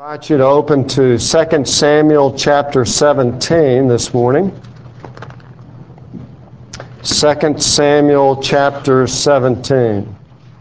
I invite you to open to 2 Samuel chapter 17 this morning. 2 Samuel chapter 17.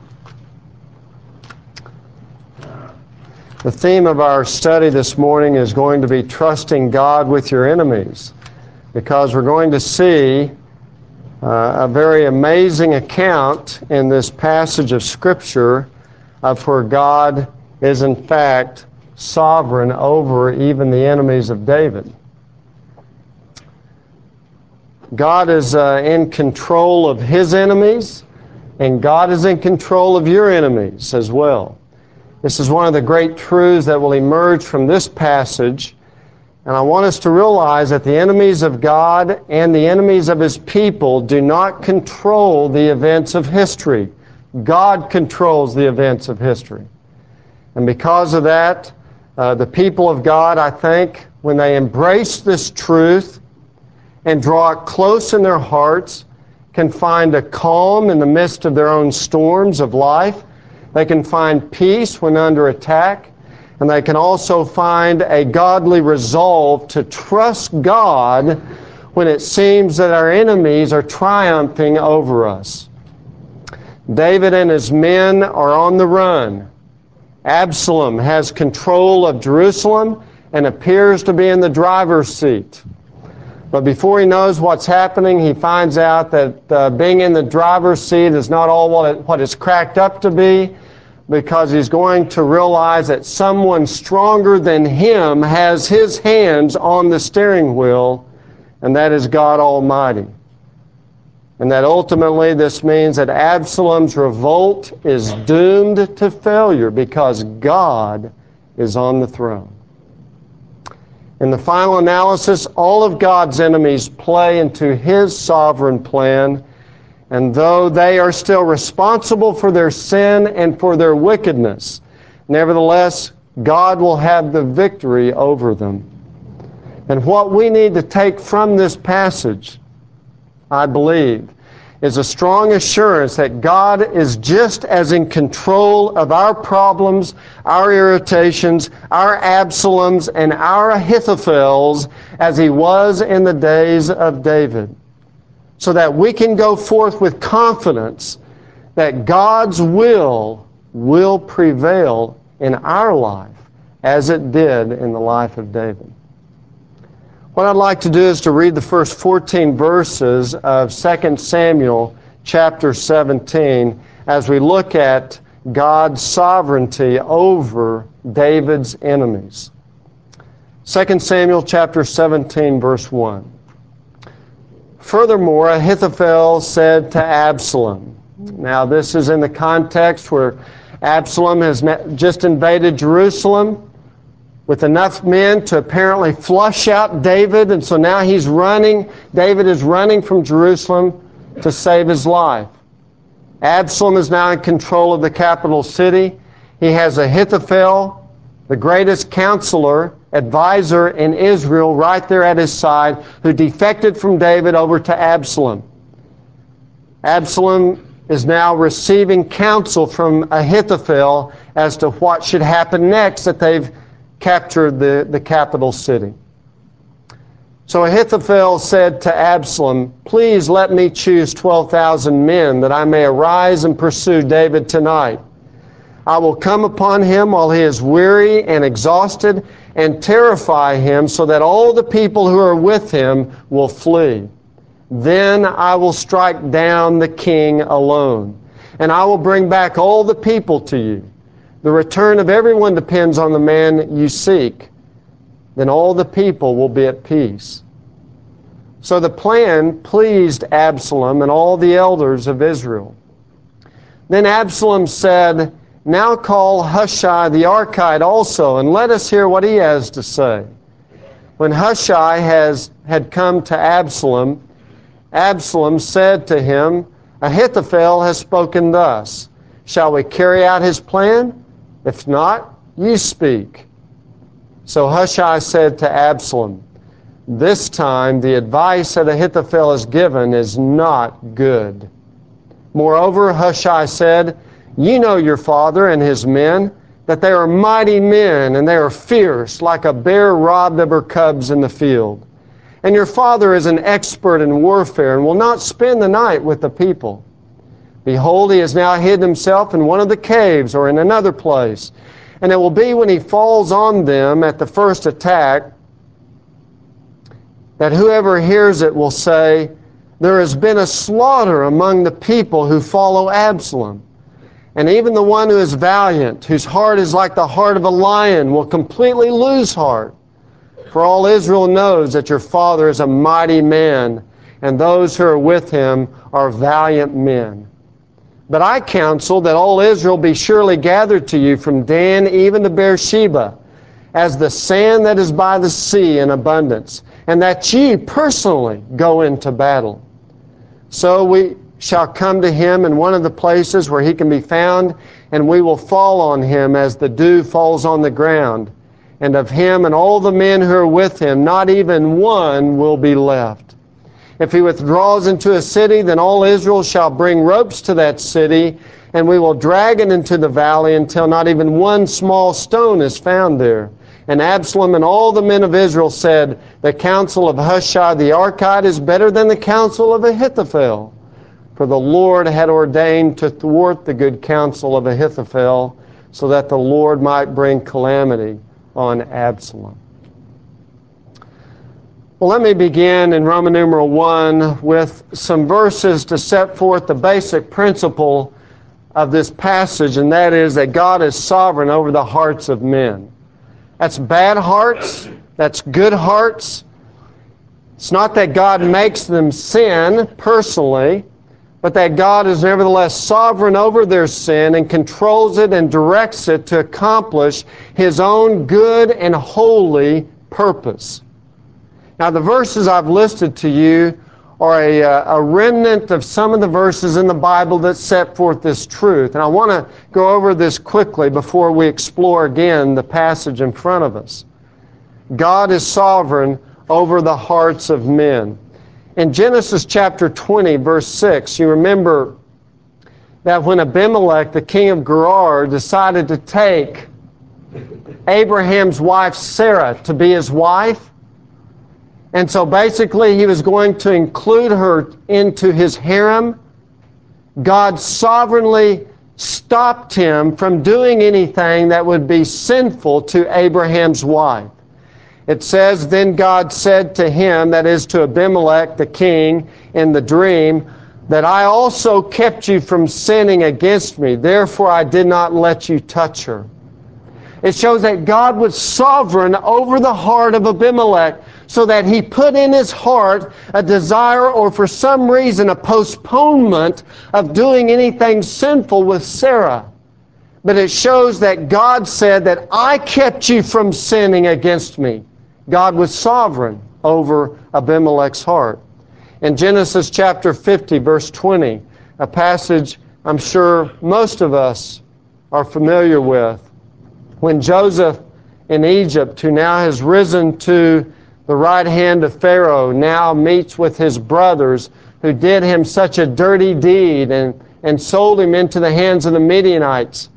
The theme of our study this morning is going to be trusting God with your enemies, because we're going to see a very amazing account in this passage of Scripture of where God is in fact sovereign over even the enemies of David. God is in control of His enemies, and God is in control of your enemies as well. This is one of the great truths that will emerge from this passage, and I want us to realize that the enemies of God and the enemies of His people do not control the events of history. God controls the events of history. And because of that, the people of God, I think, when they embrace this truth and draw it close in their hearts, can find a calm in the midst of their own storms of life. They can find peace when under attack, and they can also find a godly resolve to trust God when it seems that our enemies are triumphing over us. David and his men are on the run. Absalom has control of Jerusalem and appears to be in the driver's seat. But before he knows what's happening, he finds out that being in the driver's seat is not all what it's cracked up to be, because he's going to realize that someone stronger than him has his hands on the steering wheel, and that is God Almighty. And that ultimately this means that Absalom's revolt is doomed to failure because God is on the throne. In the final analysis, all of God's enemies play into His sovereign plan, and though they are still responsible for their sin and for their wickedness, nevertheless, God will have the victory over them. And what we need to take from this passage, I believe, is a strong assurance that God is just as in control of our problems, our irritations, our Absaloms, and our Ahithophels as He was in the days of David, so that we can go forth with confidence that God's will prevail in our life as it did in the life of David. What I'd like to do is to read the first 14 verses of 2 Samuel chapter 17 as we look at God's sovereignty over David's enemies. 2 Samuel chapter 17, verse 1. Furthermore, Ahithophel said to Absalom. Now, this is in the context where Absalom has just invaded Jerusalem with enough men to apparently flush out David, and so now he's running. David is running from Jerusalem to save his life. Absalom is now in control of the capital city. He has Ahithophel, the greatest counselor, advisor in Israel, right there at his side, who defected from David over to Absalom. Absalom is now receiving counsel from Ahithophel as to what should happen next, that they've captured the capital city. So Ahithophel said to Absalom, "Please let me choose 12,000 men that I may arise and pursue David tonight. I will come upon him while he is weary and exhausted and terrify him so that all the people who are with him will flee. Then I will strike down the king alone, and I will bring back all the people to you. The return of everyone depends on the man you seek. Then all the people will be at peace." So the plan pleased Absalom and all the elders of Israel. Then Absalom said, "Now call Hushai the Archite also, and let us hear what he has to say." When Hushai had come to Absalom, Absalom said to him, "Ahithophel has spoken thus. Shall we carry out his plan? If not, you speak." So Hushai said to Absalom, "This time the advice that Ahithophel has given is not good." Moreover, Hushai said, "You know your father and his men, that they are mighty men, and they are fierce, like a bear robbed of her cubs in the field. And your father is an expert in warfare, and will not spend the night with the people. Behold, he has now hid himself in one of the caves, or in another place. And it will be when he falls on them at the first attack, that whoever hears it will say, there has been a slaughter among the people who follow Absalom. And even the one who is valiant, whose heart is like the heart of a lion, will completely lose heart. For all Israel knows that your father is a mighty man, and those who are with him are valiant men. But I counsel that all Israel be surely gathered to you from Dan even to Beersheba, as the sand that is by the sea in abundance, and that ye personally go into battle. So we shall come to him in one of the places where he can be found, and we will fall on him as the dew falls on the ground. And of him and all the men who are with him, not even one will be left. If he withdraws into a city, then all Israel shall bring ropes to that city, and we will drag it into the valley until not even one small stone is found there. And Absalom and all the men of Israel said, the counsel of Hushai the Archite is better than the counsel of Ahithophel. For the Lord had ordained to thwart the good counsel of Ahithophel, so that the Lord might bring calamity on Absalom. Well, let me begin in Roman numeral 1 with some verses to set forth the basic principle of this passage, and that is that God is sovereign over the hearts of men. That's bad hearts, that's good hearts. It's not that God makes them sin personally, but that God is nevertheless sovereign over their sin and controls it and directs it to accomplish His own good and holy purpose. Now, the verses I've listed to you are a remnant of some of the verses in the Bible that set forth this truth. And I want to go over this quickly before we explore again the passage in front of us. God is sovereign over the hearts of men. In Genesis chapter 20, verse 6, you remember that when Abimelech, the king of Gerar, decided to take Abraham's wife Sarah to be his wife, and so basically he was going to include her into his harem, God sovereignly stopped him from doing anything that would be sinful to Abraham's wife. It says, then God said to him, that is to Abimelech the king in the dream, that I also kept you from sinning against me, therefore I did not let you touch her. It shows that God was sovereign over the heart of Abimelech, so that he put in his heart a desire or for some reason a postponement of doing anything sinful with Sarah. But it shows that God said that I kept you from sinning against me. God was sovereign over Abimelech's heart. In Genesis chapter 50, verse 20, a passage I'm sure most of us are familiar with, when Joseph in Egypt, who now has risen to the right hand of Pharaoh, now meets with his brothers who did him such a dirty deed and sold him into the hands of the Midianites.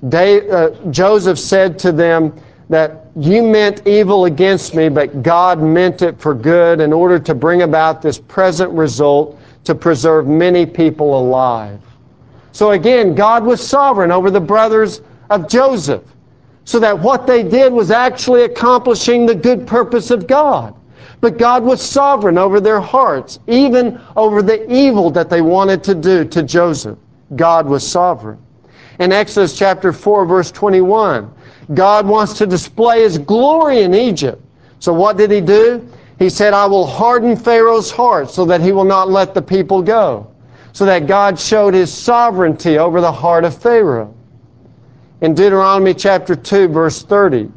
Joseph said to them that you meant evil against me, but God meant it for good in order to bring about this present result to preserve many people alive. So again, God was sovereign over the brothers of Joseph, so that what they did was actually accomplishing the good purpose of God. But God was sovereign over their hearts, even over the evil that they wanted to do to Joseph. God was sovereign. In Exodus chapter 4, verse 21, God wants to display His glory in Egypt. So what did He do? He said, I will harden Pharaoh's heart so that he will not let the people go. So that God showed His sovereignty over the heart of Pharaoh. In Deuteronomy chapter 2, verse 30,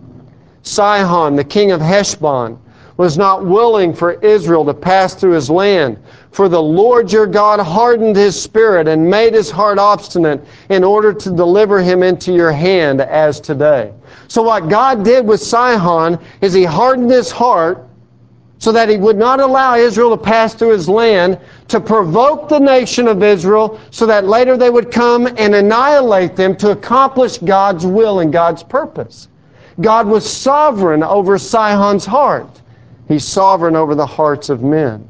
Sihon, the king of Heshbon, was not willing for Israel to pass through his land. For the Lord your God hardened his spirit and made his heart obstinate in order to deliver him into your hand as today. So what God did with Sihon is He hardened his heart so that he would not allow Israel to pass through his land, to provoke the nation of Israel so that later they would come and annihilate them to accomplish God's will and God's purpose. God was sovereign over Sihon's heart. He's sovereign over the hearts of men.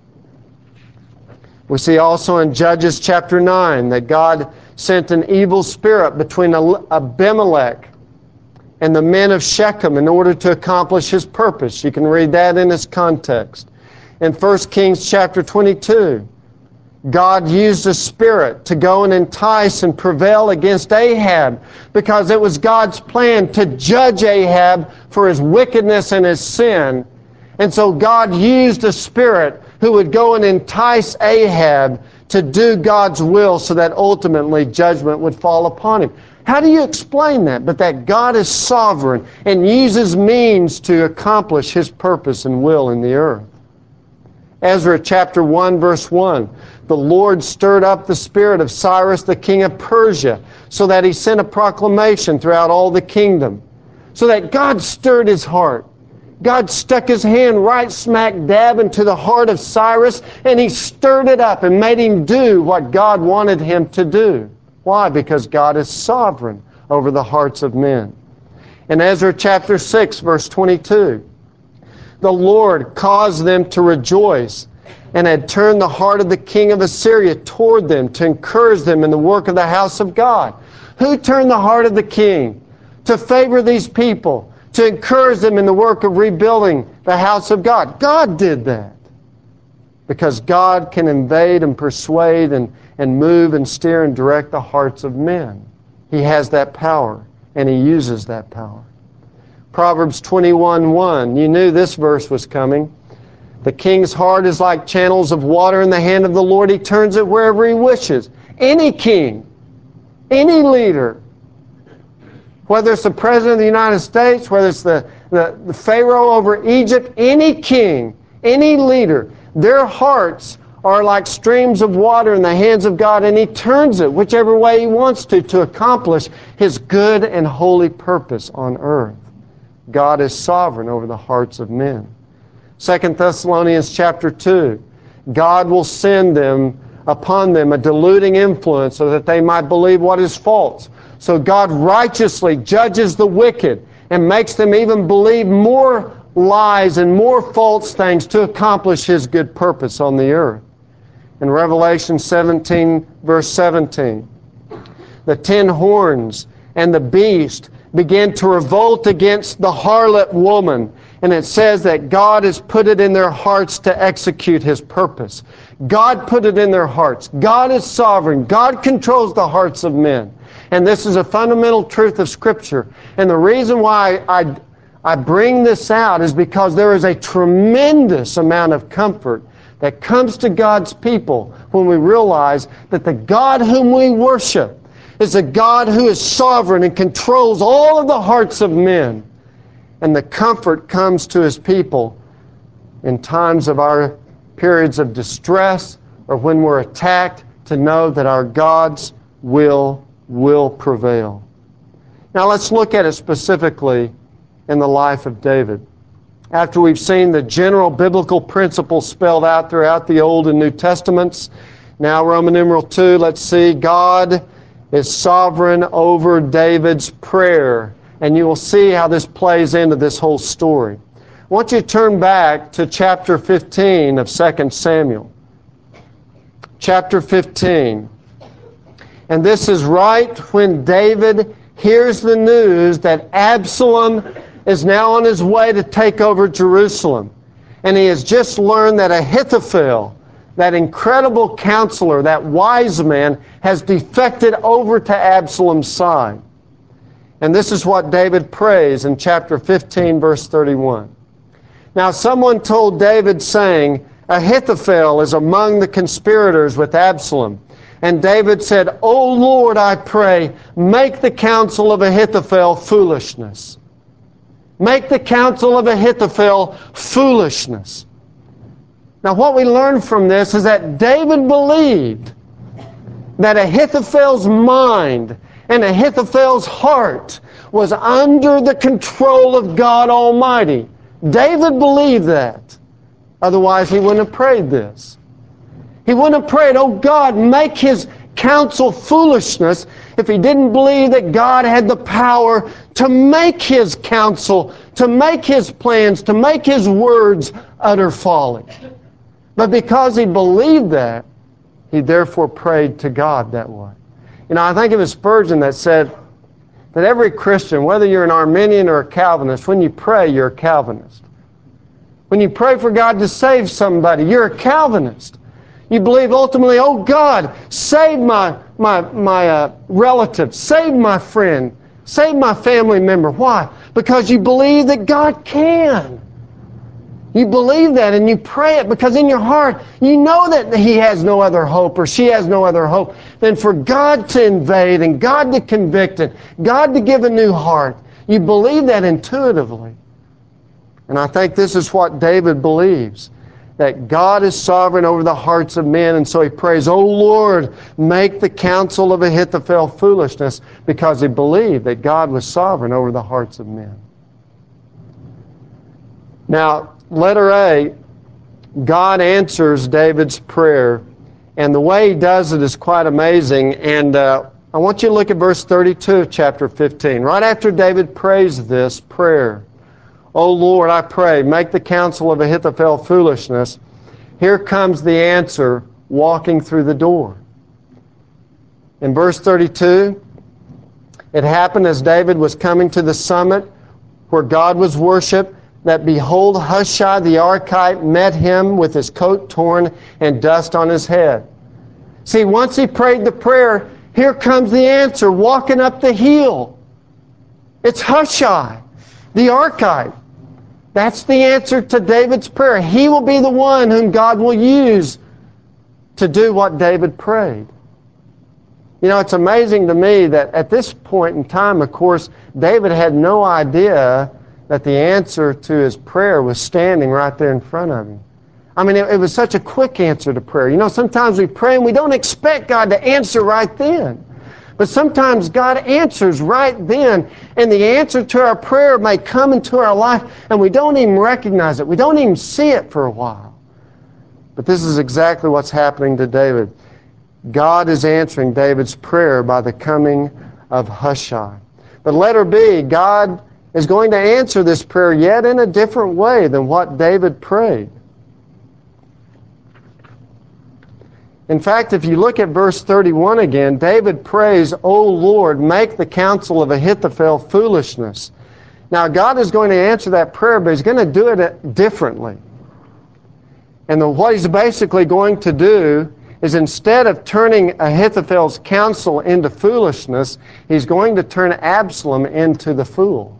We see also in Judges chapter 9 that God sent an evil spirit between Abimelech and the men of Shechem in order to accomplish his purpose. You can read that in its context. In 1 Kings chapter 22, God used a spirit to go and entice and prevail against Ahab because it was God's plan to judge Ahab for his wickedness and his sin. And so God used a spirit who would go and entice Ahab to do God's will so that ultimately judgment would fall upon him. How do you explain that? But that God is sovereign and uses means to accomplish his purpose and will in the earth. Ezra chapter 1 verse 1. The Lord stirred up the spirit of Cyrus the king of Persia so that he sent a proclamation throughout all the kingdom. So that God stirred his heart. God stuck his hand right smack dab into the heart of Cyrus, and he stirred it up and made him do what God wanted him to do. Why? Because God is sovereign over the hearts of men. In Ezra chapter 6, verse 22, the Lord caused them to rejoice and had turned the heart of the king of Assyria toward them to encourage them in the work of the house of God. Who turned the heart of the king to favor these people, to encourage them in the work of rebuilding the house of God? God did that. Because God can invade and persuade and move and steer and direct the hearts of men. He has that power, and he uses that power. Proverbs 21:1. You knew this verse was coming. The king's heart is like channels of water in the hand of the Lord. He turns it wherever he wishes. Any king, any leader, whether it's the President of the United States, whether it's the Pharaoh over Egypt, any king, any leader, their hearts are like streams of water in the hands of God, and he turns it whichever way he wants to accomplish his good and holy purpose on earth. God is sovereign over the hearts of men. 2 Thessalonians chapter 2, God will send upon them a deluding influence so that they might believe what is false. So God righteously judges the wicked and makes them even believe more lies and more false things to accomplish his good purpose on the earth. In Revelation 17, verse 17, the 10 horns and the beast began to revolt against the harlot woman. And it says that God has put it in their hearts to execute his purpose. God put it in their hearts. God is sovereign. God controls the hearts of men. And this is a fundamental truth of Scripture. And the reason why I bring this out is because there is a tremendous amount of comfort that comes to God's people when we realize that the God whom we worship is a God who is sovereign and controls all of the hearts of men. And the comfort comes to his people in times of our periods of distress or when we're attacked, to know that our God's will prevail. Now let's look at it specifically in the life of David. After we've seen the general biblical principles spelled out throughout the Old and New Testaments, now Roman numeral 2, let's see, God is sovereign over David's prayer. And you will see how this plays into this whole story. I want you to turn back to chapter 15 of 2 Samuel. Chapter 15. And this is right when David hears the news that Absalom is now on his way to take over Jerusalem. And he has just learned that Ahithophel, that incredible counselor, that wise man, has defected over to Absalom's side. And this is what David prays in chapter 15, verse 31. Now someone told David, saying, Ahithophel is among the conspirators with Absalom. And David said, O Lord, I pray, make the counsel of Ahithophel foolishness. Make the counsel of Ahithophel foolishness. Now what we learn from this is that David believed that Ahithophel's mind and Ahithophel's heart was under the control of God Almighty. David believed that. Otherwise, he wouldn't have prayed this. He wouldn't have prayed, oh God, make his counsel foolishness, if he didn't believe that God had the power to make his counsel, to make his plans, to make his words utter folly. But because he believed that, he therefore prayed to God that way. You know, I think it was Spurgeon that said that every Christian, whether you're an Arminian or a Calvinist, when you pray, you're a Calvinist. When you pray for God to save somebody, you're a Calvinist. You believe ultimately, oh God, save my relative, save my friend, save my family member. Why? Because you believe that God can. You believe that and you pray it because in your heart you know that he has no other hope or she has no other hope than for God to invade and God to convict it, God to give a new heart. You believe that intuitively. And I think this is what David believes, that God is sovereign over the hearts of men, and so he prays, oh Lord, make the counsel of Ahithophel foolishness, because he believed that God was sovereign over the hearts of men. Now, letter A, God answers David's prayer, and the way he does it is quite amazing, and I want you to look at verse 32 of chapter 15. Right after David prays this prayer, O Lord, I pray, make the counsel of Ahithophel foolishness. Here comes the answer walking through the door. In verse 32, it happened as David was coming to the summit where God was worshipped, that behold, Hushai the Archite met him with his coat torn and dust on his head. See, once he prayed the prayer, here comes the answer walking up the hill. It's Hushai the Archite. That's the answer to David's prayer. He will be the one whom God will use to do what David prayed. You know, it's amazing to me that at this point in time, of course, David had no idea that the answer to his prayer was standing right there in front of him. I mean, it was such a quick answer to prayer. You know, sometimes we pray and we don't expect God to answer right then. But sometimes God answers right then, and the answer to our prayer may come into our life, and we don't even recognize it. We don't even see it for a while. But this is exactly what's happening to David. God is answering David's prayer by the coming of Hushai. But letter B, God is going to answer this prayer yet in a different way than what David prayed. In fact, if you look at verse 31 again, David prays, O Lord, make the counsel of Ahithophel foolishness. Now, God is going to answer that prayer, but he's going to do it differently. And what he's basically going to do is instead of turning Ahithophel's counsel into foolishness, he's going to turn Absalom into the fool.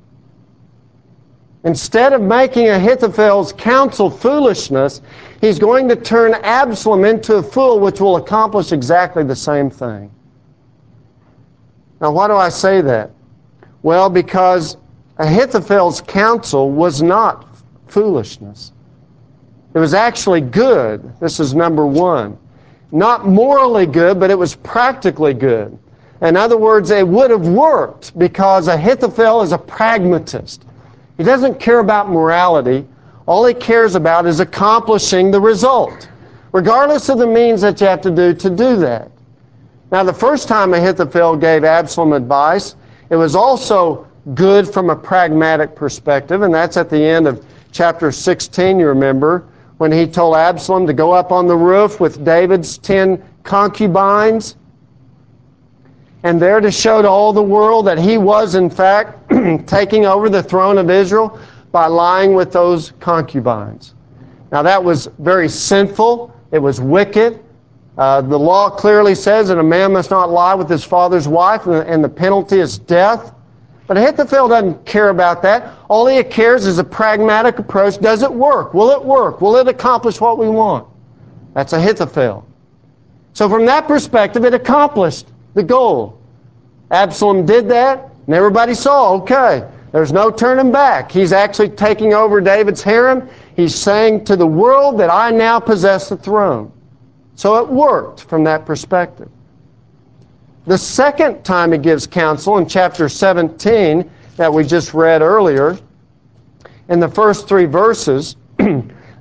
Instead of making Ahithophel's counsel foolishness, he's going to turn Absalom into a fool, which will accomplish exactly the same thing. Now, why do I say that? Well, because Ahithophel's counsel was not foolishness. It was actually good. This is number one. Not morally good, but it was practically good. In other words, it would have worked because Ahithophel is a pragmatist. He doesn't care about morality. All he cares about is accomplishing the result, regardless of the means that you have to do that. Now, the first time Ahithophel gave Absalom advice, it was also good from a pragmatic perspective, and that's at the end of chapter 16, you remember, when he told Absalom to go up on the roof with David's 10 concubines, and there to show to all the world that he was, in fact, taking over the throne of Israel by lying with those concubines. Now, that was very sinful. It was wicked. The law clearly says that a man must not lie with his father's wife, and the penalty is death. But Ahithophel doesn't care about that. All he cares is a pragmatic approach. Does it work? Will it work? Will it accomplish what we want? That's Ahithophel. So from that perspective, it accomplished the goal. Absalom did that, and everybody saw, okay, there's no turning back. He's actually taking over David's harem. He's saying to the world that I now possess the throne. So it worked from that perspective. The second time he gives counsel in chapter 17 that we just read earlier, in the first 3 verses,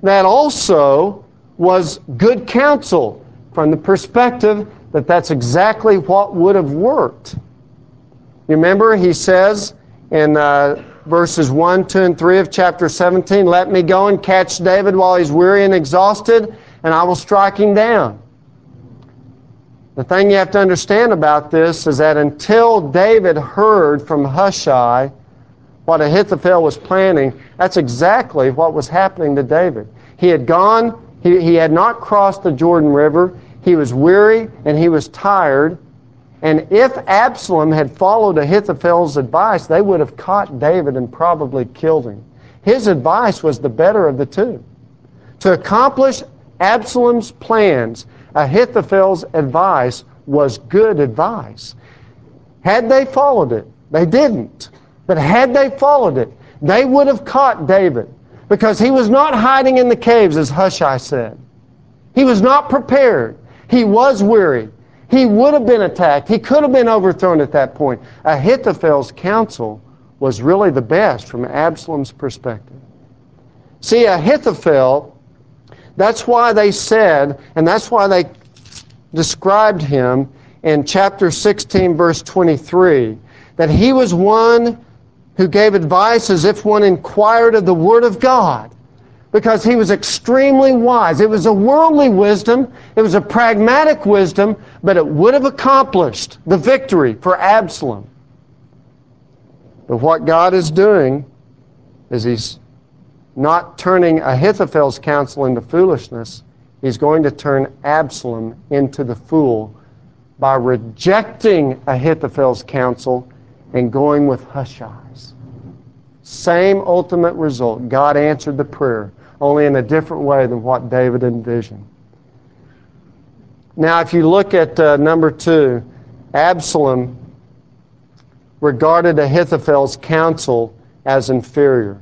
that also was good counsel from the perspective that that's exactly what would have worked. You remember he says in verses 1, 2, and 3 of chapter 17, "Let me go and catch David while he's weary and exhausted, and I will strike him down." The thing you have to understand about this is that until David heard from Hushai what Ahithophel was planning, that's exactly what was happening to David. He had gone, he had not crossed the Jordan River, he was weary and he was tired, and if Absalom had followed Ahithophel's advice, they would have caught David and probably killed him. His advice was the better of the two. To accomplish Absalom's plans, Ahithophel's advice was good advice. Had they followed it, they didn't. But had they followed it, they would have caught David, because he was not hiding in the caves, as Hushai said. He was not prepared. He was weary. He would have been attacked. He could have been overthrown at that point. Ahithophel's counsel was really the best from Absalom's perspective. See, Ahithophel, that's why they said, and that's why they described him in chapter 16, verse 23, that he was one who gave advice as if one inquired of the Word of God, because he was extremely wise. It was a worldly wisdom, it was a pragmatic wisdom, but it would have accomplished the victory for Absalom. But what God is doing is He's not turning Ahithophel's counsel into foolishness. He's going to turn Absalom into the fool by rejecting Ahithophel's counsel and going with Hushai's. Same ultimate result. God answered the prayer, only in a different way than what David envisioned. Now, if you look at number 2, Absalom regarded Ahithophel's counsel as inferior.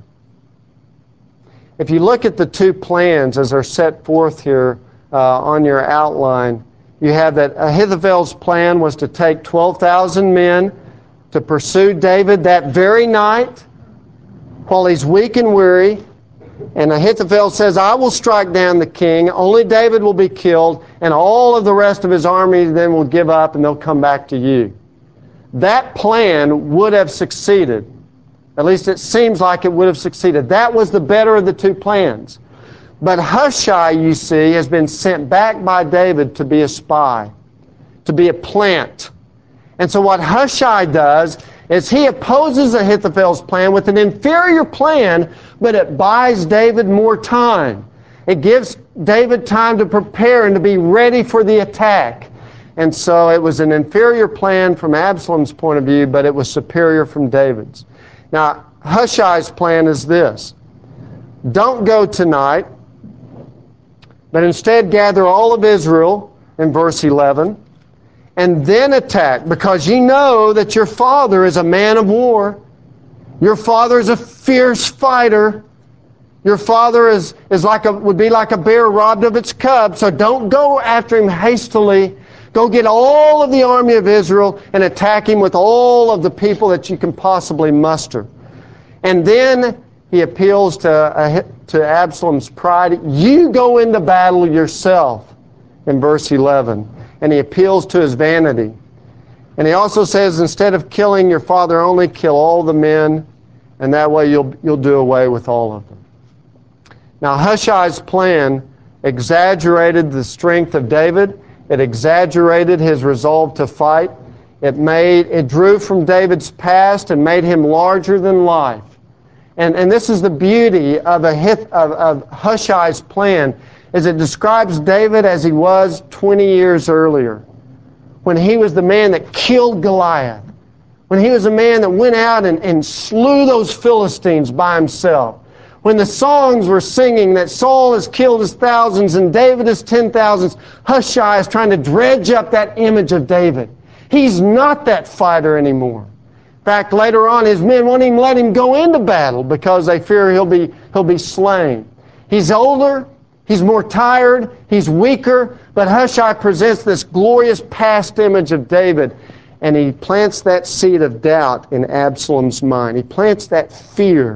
If you look at the two plans as are set forth here on your outline, you have that Ahithophel's plan was to take 12,000 men to pursue David that very night while he's weak and weary. And Ahithophel says, "I will strike down the king, only David will be killed, and all of the rest of his army then will give up and they'll come back to you." That plan would have succeeded. At least it seems like it would have succeeded. That was the better of the two plans. But Hushai, you see, has been sent back by David to be a spy, to be a plant. And so what Hushai does is he opposes Ahithophel's plan with an inferior plan, but it buys David more time. It gives David time to prepare and to be ready for the attack. And so it was an inferior plan from Absalom's point of view, but it was superior from David's. Now, Hushai's plan is this: don't go tonight, but instead gather all of Israel, in verse 11, and then attack, because you know that your father is a man of war. Your father is a fierce fighter. Your father would be like a bear robbed of its cub, so don't go after him hastily. Go get all of the army of Israel and attack him with all of the people that you can possibly muster. And then he appeals to Absalom's pride. You go into battle yourself, in verse 11. And he appeals to his vanity. And he also says, instead of killing your father only, kill all the men, and that way you'll do away with all of them. Now, Hushai's plan exaggerated the strength of David. It exaggerated his resolve to fight. It drew from David's past and made him larger than life. And this is the beauty of Hushai's plan, is it describes David as he was 20 years earlier, when he was the man that killed Goliath, when he was a man that went out and slew those Philistines by himself, when the songs were singing that Saul has killed his thousands and David his 10,000s, Hushai is trying to dredge up that image of David. He's not that fighter anymore. In fact, later on, his men won't even let him go into battle because they fear he'll be slain. He's older, he's more tired, he's weaker, but Hushai presents this glorious past image of David, and he plants that seed of doubt in Absalom's mind. He plants that fear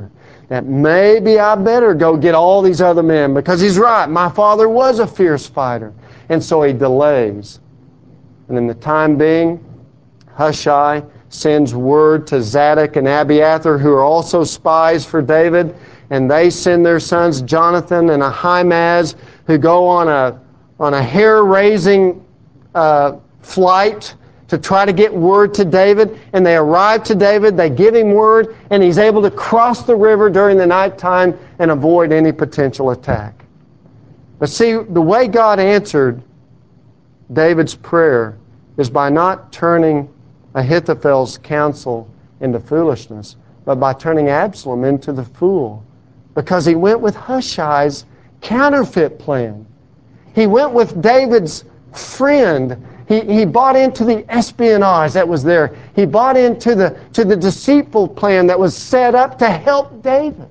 that maybe I better go get all these other men, because he's right, my father was a fierce fighter. And so he delays. And in the time being, Hushai sends word to Zadok and Abiathar, who are also spies for David, and they send their sons Jonathan and Ahimaaz, who go on a hair-raising flight to try to get word to David. And they arrive to David, they give him word, and he's able to cross the river during the nighttime and avoid any potential attack. But see, the way God answered David's prayer is by not turning Ahithophel's counsel into foolishness, but by turning Absalom into the fool, because he went with Hushai's counterfeit plan. He went with David's friend. He bought into the espionage that was there. He bought into the deceitful plan that was set up to help David.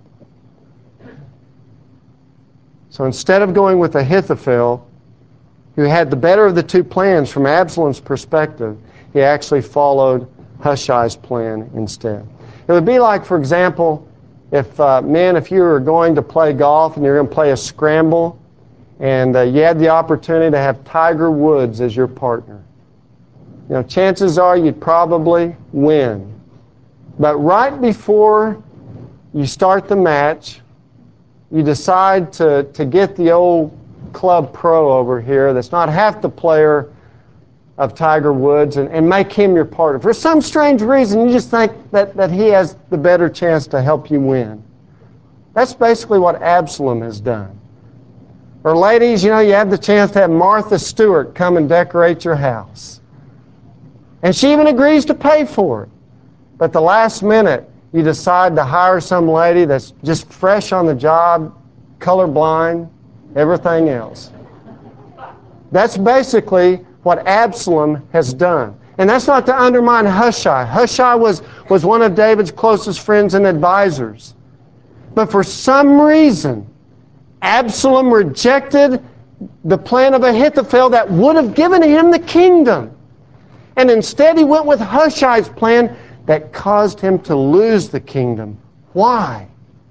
So instead of going with Ahithophel, who had the better of the two plans from Absalom's perspective, he actually followed Hushai's plan instead. It would be like, for example, if you were going to play golf and you're going to play a scramble, and you had the opportunity to have Tiger Woods as your partner. You know, chances are you'd probably win. But right before you start the match, you decide to get the old club pro over here that's not half the player of Tiger Woods and make him your partner. For some strange reason, you just think that he has the better chance to help you win. That's basically what Absalom has done. Or ladies, you have the chance to have Martha Stewart come and decorate your house. And she even agrees to pay for it. But the last minute, you decide to hire some lady that's just fresh on the job, colorblind, everything else. That's basically what Absalom has done. And that's not to undermine Hushai. Hushai was one of David's closest friends and advisors. But for some reason, Absalom rejected the plan of Ahithophel that would have given him the kingdom. And instead he went with Hushai's plan that caused him to lose the kingdom. Why?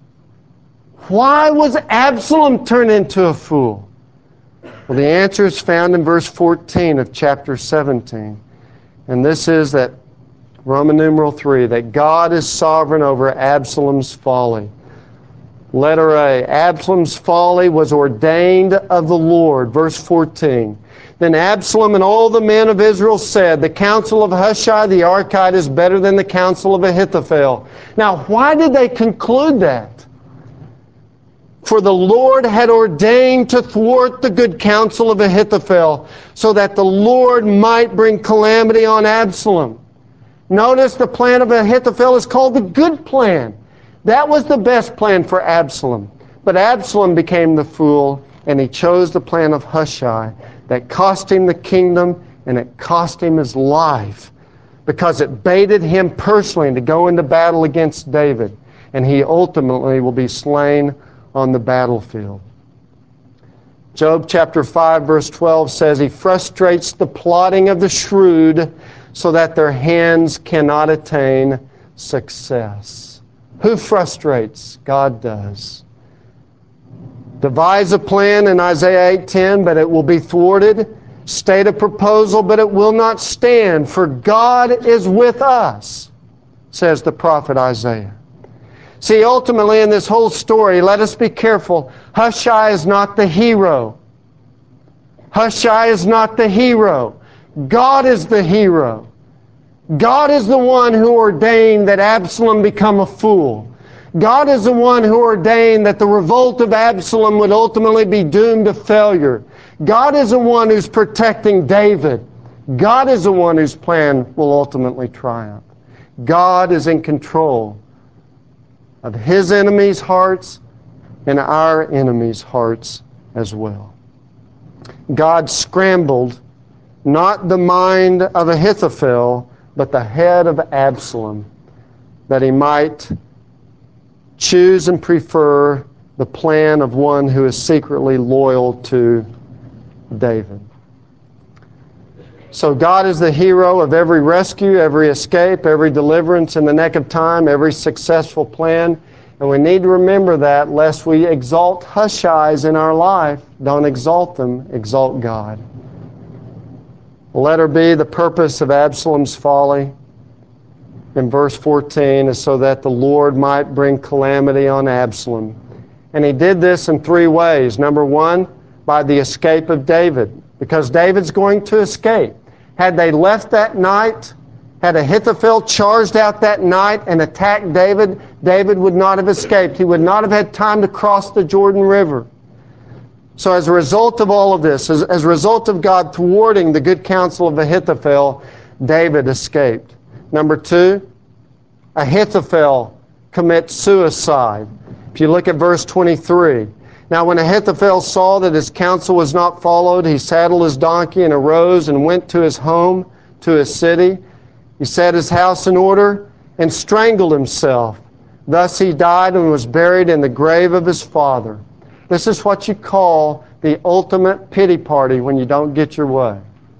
Why was Absalom turned into a fool? Well, the answer is found in verse 14 of chapter 17. And this is that Roman numeral 3, that God is sovereign over Absalom's folly. Letter A, Absalom's folly was ordained of the Lord. Verse 14. Then Absalom and all the men of Israel said, the counsel of Hushai the Archite is better than the counsel of Ahithophel. Now, why did they conclude that? For the Lord had ordained to thwart the good counsel of Ahithophel, so that the Lord might bring calamity on Absalom. Notice the plan of Ahithophel is called the good plan. That was the best plan for Absalom. But Absalom became the fool, and he chose the plan of Hushai that cost him the kingdom, and it cost him his life, because it baited him personally to go into battle against David, and he ultimately will be slain on the battlefield. Job chapter 5 verse 12 says, he frustrates the plotting of the shrewd so that their hands cannot attain success. Who frustrates? God does. Devise a plan in Isaiah 8:10, but it will be thwarted. State a proposal, but it will not stand, for God is with us, says the prophet Isaiah. See, ultimately in this whole story, let us be careful. Hushai is not the hero. Hushai is not the hero. God is the hero. God is the one who ordained that Absalom become a fool. God is the one who ordained that the revolt of Absalom would ultimately be doomed to failure. God is the one who's protecting David. God is the one whose plan will ultimately triumph. God is in control of his enemies' hearts and our enemies' hearts as well. God scrambled not the mind of Ahithophel, but the head of Absalom, that he might choose and prefer the plan of one who is secretly loyal to David. So God is the hero of every rescue, every escape, every deliverance in the nick of time, every successful plan. And we need to remember that lest we exalt Hushays in our life. Don't exalt them, exalt God. Letter B, the purpose of Absalom's folly in verse 14 is so that the Lord might bring calamity on Absalom. And he did this in three ways. Number one, by the escape of David, because David's going to escape. Had they left that night, had Ahithophel charged out that night and attacked David, David would not have escaped. He would not have had time to cross the Jordan River. So as a result of all of this, as a result of God thwarting the good counsel of Ahithophel, David escaped. Number two, Ahithophel commits suicide. If you look at verse 23, now when Ahithophel saw that his counsel was not followed, he saddled his donkey and arose and went to his home, to his city. He set his house in order and strangled himself. Thus he died and was buried in the grave of his father. This is what you call the ultimate pity party when you don't get your way.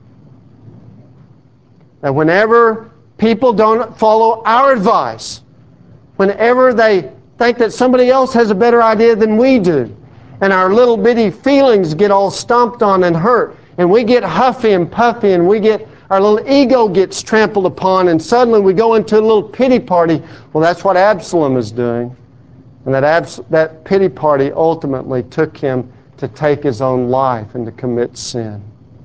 And whenever people don't follow our advice, whenever they think that somebody else has a better idea than we do, and our little bitty feelings get all stomped on and hurt, and we get huffy and puffy, and our little ego gets trampled upon, and suddenly we go into a little pity party. Well, that's what Absalom is doing. And that pity party ultimately took him to take his own life and to commit sin.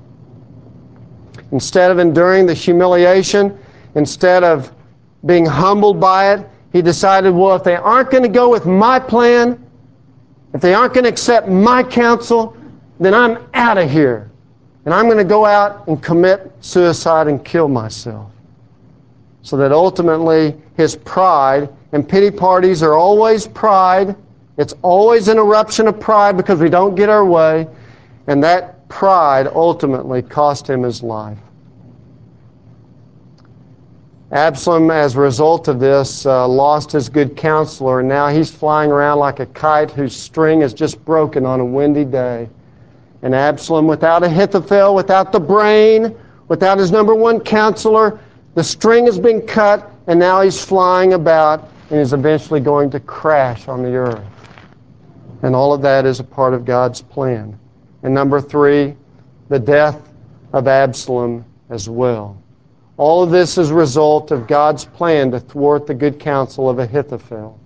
Instead of enduring the humiliation, instead of being humbled by it, he decided, well, if they aren't going to go with my plan, if they aren't going to accept my counsel, then I'm out of here. And I'm going to go out and commit suicide and kill myself. So that ultimately his pride, and pity parties are always pride. It's always an eruption of pride because we don't get our way. And that pride ultimately cost him his life. Absalom, as a result of this, lost his good counselor, and now he's flying around like a kite whose string is just broken on a windy day. And Absalom, without Ahithophel, without the brain, without his number one counselor, the string has been cut, and now he's flying about and is eventually going to crash on the earth. And all of that is a part of God's plan. And number three, the death of Absalom as well. All of this is a result of God's plan to thwart the good counsel of Ahithophel.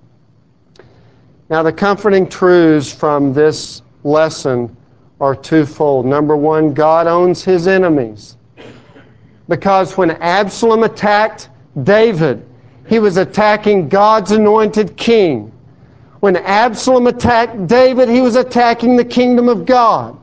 Now, the comforting truths from this lesson are twofold. Number one, God owns his enemies. Because when Absalom attacked David, he was attacking God's anointed king. When Absalom attacked David, he was attacking the kingdom of God.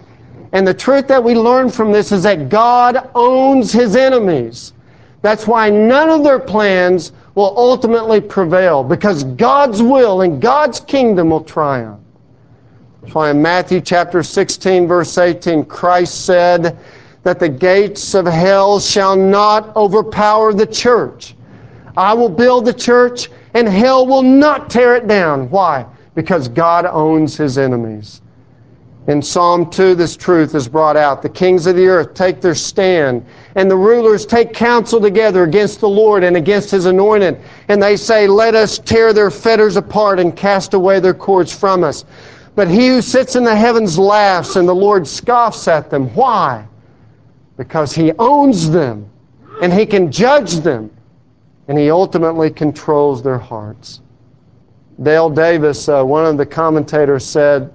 And the truth that we learn from this is that God owns his enemies. That's why none of their plans will ultimately prevail, because God's will and God's kingdom will triumph. That's why in Matthew chapter 16, verse 18, Christ said that the gates of hell shall not overpower the church. I will build the church, and hell will not tear it down. Why? Because God owns his enemies. In Psalm 2, this truth is brought out. The kings of the earth take their stand, and the rulers take counsel together against the Lord and against his anointed. And they say, let us tear their fetters apart and cast away their cords from us. But he who sits in the heavens laughs, and the Lord scoffs at them. Why? Because he owns them, and he can judge them, and he ultimately controls their hearts. Dale Davis, one of the commentators, said,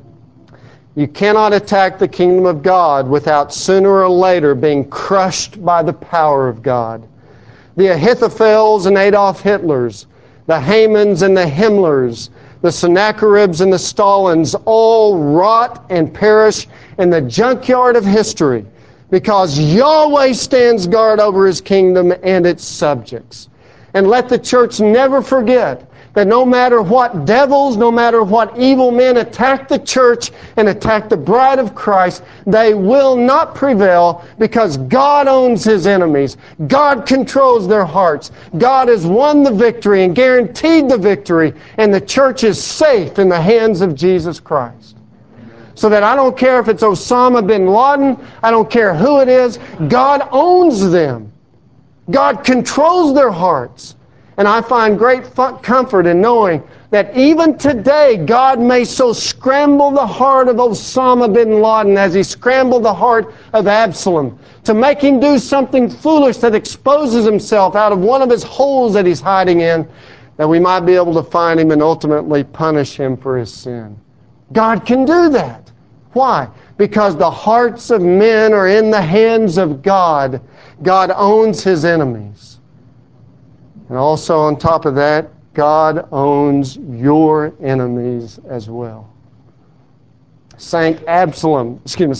you cannot attack the kingdom of God without sooner or later being crushed by the power of God. The Ahithophels and Adolf Hitlers, the Hamans and the Himmlers, the Sennacheribs and the Stalins all rot and perish in the junkyard of history because Yahweh stands guard over his kingdom and its subjects. And let the church never forget that no matter what devils, no matter what evil men attack the church and attack the bride of Christ, they will not prevail because God owns his enemies. God controls their hearts. God has won the victory and guaranteed the victory, and the church is safe in the hands of Jesus Christ. So that I don't care if it's Osama bin Laden, I don't care who it is, God owns them. God controls their hearts. And I find great comfort in knowing that even today, God may so scramble the heart of Osama bin Laden as he scrambled the heart of Absalom to make him do something foolish that exposes himself out of one of his holes that he's hiding in, that we might be able to find him and ultimately punish him for his sin. God can do that. Why? Because the hearts of men are in the hands of God. God owns His enemies. And also on top of that, God owns your enemies as well. Saint Absalom,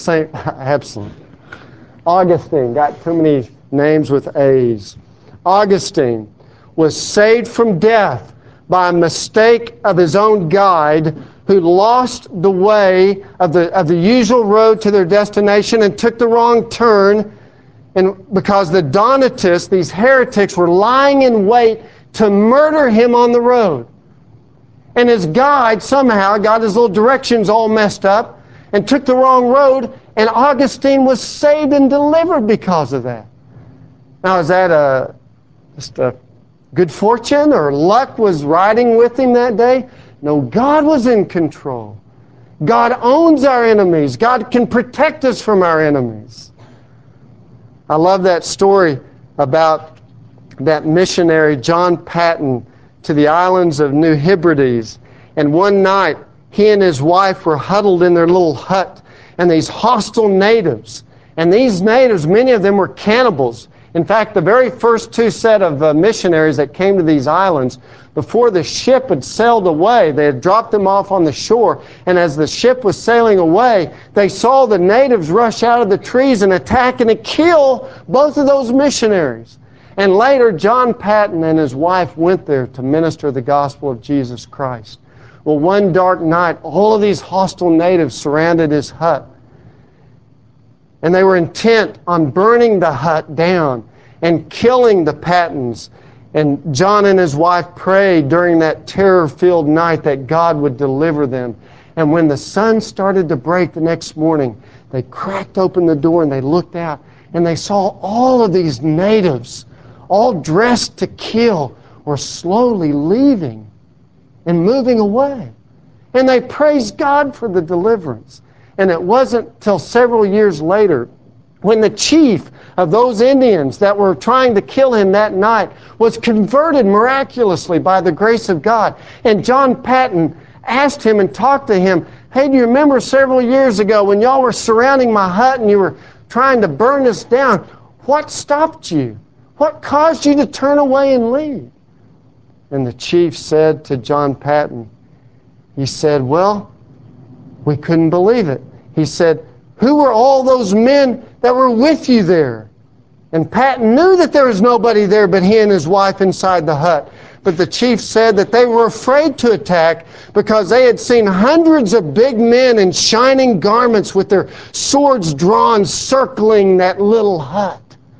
Augustine, got too many names with A's. Augustine was saved from death by a mistake of his own guide, who lost the way of the usual road to their destination and took the wrong turn, and because the Donatists, these heretics, were lying in wait to murder him on the road. And his guide somehow got his little directions all messed up and took the wrong road, and Augustine was saved and delivered because of that. Now, is that just a good fortune or luck was riding with him that day? No, God was in control. God owns our enemies. God can protect us from our enemies. I love that story about that missionary John Paton to the islands of New Hebrides. And one night, he and his wife were huddled in their little hut, and these hostile natives. And these natives, many of them were cannibals. In fact, the very first two set of missionaries that came to these islands, before the ship had sailed away, they had dropped them off on the shore, and as the ship was sailing away, they saw the natives rush out of the trees and attack and kill both of those missionaries. And later, John Paton and his wife went there to minister the gospel of Jesus Christ. Well, one dark night, all of these hostile natives surrounded his hut. And they were intent on burning the hut down and killing the Patons. And John and his wife prayed during that terror-filled night that God would deliver them. And when the sun started to break the next morning, they cracked open the door and they looked out, and they saw all of these natives, all dressed to kill, were slowly leaving and moving away. And they praised God for the deliverance. And it wasn't till several years later, when the chief of those Indians that were trying to kill him that night was converted miraculously by the grace of God. And John Paton asked him and talked to him, "Hey, do you remember several years ago when y'all were surrounding my hut and you were trying to burn us down? What stopped you? What caused you to turn away and leave?" And the chief said to John Paton, he said, "Well, we couldn't believe it." He said, "Who were all those men that were with you there?" And Paton knew that there was nobody there but he and his wife inside the hut. But the chief said that they were afraid to attack because they had seen hundreds of big men in shining garments with their swords drawn circling that little hut.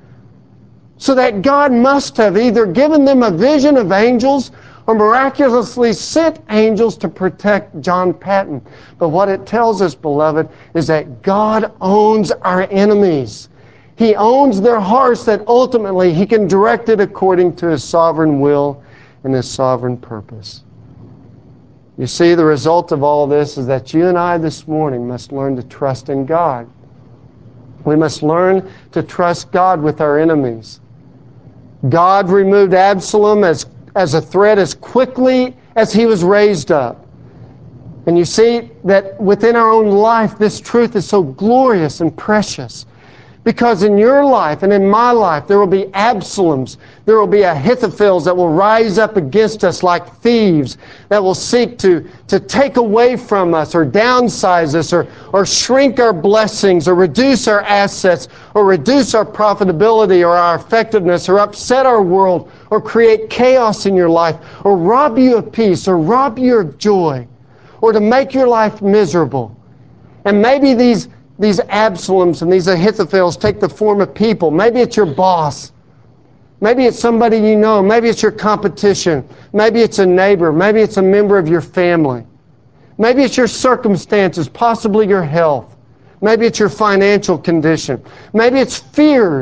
So that God must have either given them a vision of angels or miraculously sent angels to protect John Paton. But what it tells us, beloved, is that God owns our enemies. He owns their hearts, that ultimately He can direct it according to His sovereign will and His sovereign purpose. You see, the result of all this is that you and I this morning must learn to trust in God. We must learn to trust God with our enemies. God removed Absalom as a threat as quickly as he was raised up. And you see that within our own life, this truth is so glorious and precious. Because in your life and in my life, there will be Absaloms, there will be Ahithophels that will rise up against us like thieves, that will seek to take away from us or downsize us or shrink our blessings or reduce our assets or reduce our profitability or our effectiveness or upset our world or create chaos in your life or rob you of peace or rob you of joy or to make your life miserable. And maybe these Absaloms and these Ahithophels take the form of people. Maybe it's your boss. Maybe it's somebody you know. Maybe it's your competition. Maybe it's a neighbor. Maybe it's a member of your family. Maybe it's your circumstances, possibly your health. Maybe it's your financial condition. Maybe it's fears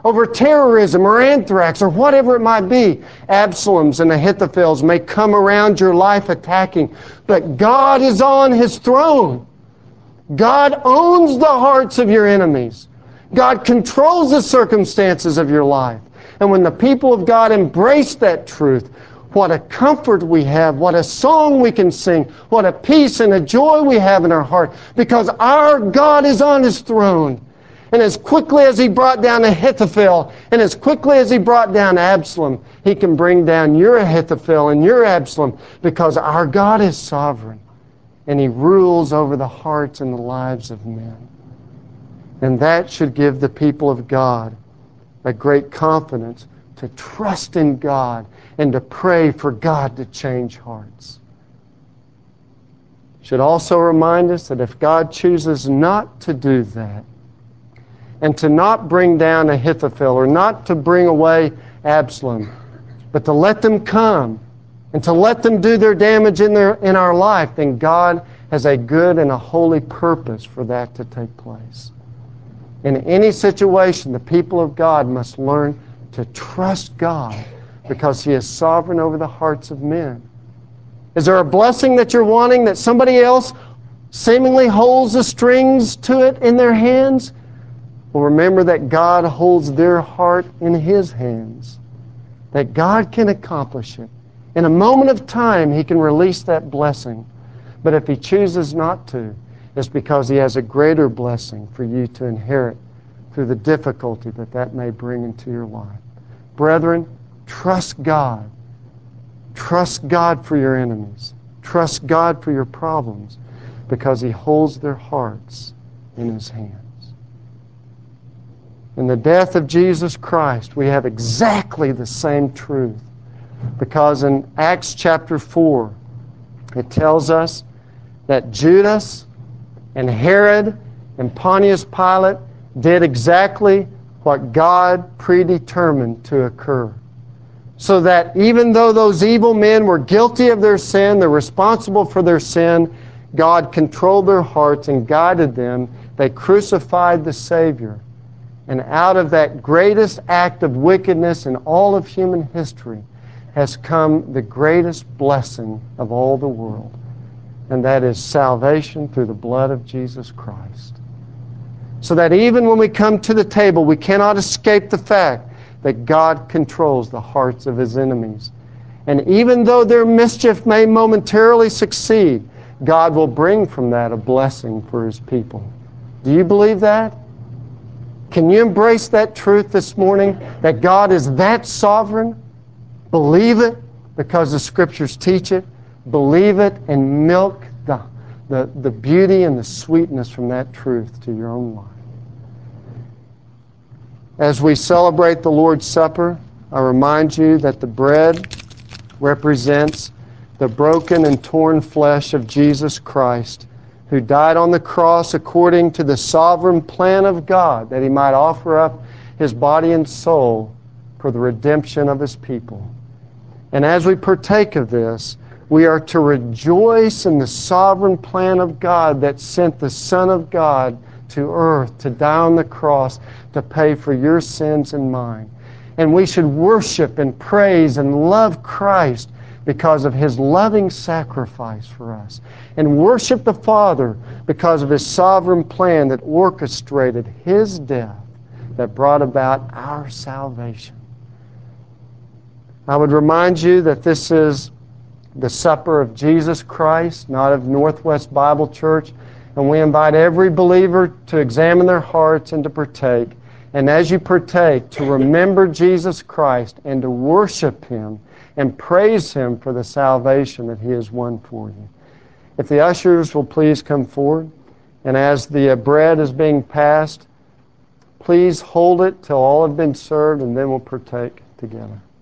over terrorism or anthrax or whatever it might be. Absaloms and Ahithophels may come around your life attacking, but God is on His throne. God owns the hearts of your enemies. God controls the circumstances of your life. And when the people of God embrace that truth, what a comfort we have, what a song we can sing, what a peace and a joy we have in our heart, because our God is on His throne. And as quickly as He brought down Ahithophel, and as quickly as He brought down Absalom, He can bring down your Ahithophel and your Absalom, because our God is sovereign, and He rules over the hearts and the lives of men. And that should give the people of God a great confidence to trust in God and to pray for God to change hearts. Should also remind us that if God chooses not to do that, and to not bring down Ahithophel, or not to bring away Absalom, but to let them come and to let them do their damage in our life, then God has a good and a holy purpose for that to take place. In any situation, the people of God must learn to trust God, because He is sovereign over the hearts of men. Is there a blessing that you're wanting that somebody else seemingly holds the strings to it in their hands? Well, remember that God holds their heart in His hands, that God can accomplish it. In a moment of time, He can release that blessing. But if He chooses not to, it's because He has a greater blessing for you to inherit through the difficulty that may bring into your life. Brethren, trust God. Trust God for your enemies. Trust God for your problems, because He holds their hearts in His hands. In the death of Jesus Christ, we have exactly the same truth, because in Acts chapter 4, it tells us that Judas and Herod and Pontius Pilate did exactly what God predetermined to occur. So that even though those evil men were guilty of their sin, they're responsible for their sin, God controlled their hearts and guided them. They crucified the Savior. And out of that greatest act of wickedness in all of human history has come the greatest blessing of all the world. And that is salvation through the blood of Jesus Christ. So that even when we come to the table, we cannot escape the fact that God controls the hearts of His enemies. And even though their mischief may momentarily succeed, God will bring from that a blessing for His people. Do you believe that? Can you embrace that truth this morning, that God is that sovereign? Believe it, because the Scriptures teach it. Believe it and milk the beauty and the sweetness from that truth to your own life. As we celebrate the Lord's Supper, I remind you that the bread represents the broken and torn flesh of Jesus Christ, who died on the cross according to the sovereign plan of God, that He might offer up His body and soul for the redemption of His people. And as we partake of this, we are to rejoice in the sovereign plan of God that sent the Son of God to earth to die on the cross to pay for your sins and mine. And we should worship and praise and love Christ because of His loving sacrifice for us. And worship the Father because of His sovereign plan that orchestrated His death that brought about our salvation. I would remind you that this is the supper of Jesus Christ, not of Northwest Bible Church. And we invite every believer to examine their hearts and to partake. And as you partake, to remember Jesus Christ and to worship Him and praise Him for the salvation that He has won for you. If the ushers will please come forward, and as the bread is being passed, please hold it till all have been served, and then we'll partake together.